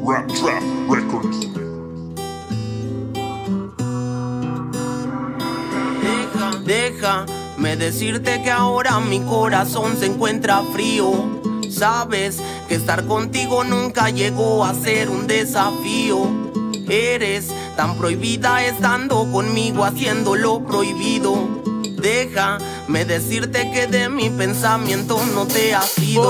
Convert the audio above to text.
Rap Trap Records. Déjame decirte que ahora mi corazón se encuentra frío. Sabes que estar contigo nunca llegó a ser un desafío. Eres tan prohibida estando conmigo haciendo lo prohibido. Déjame decirte que de mi pensamiento no te has ido.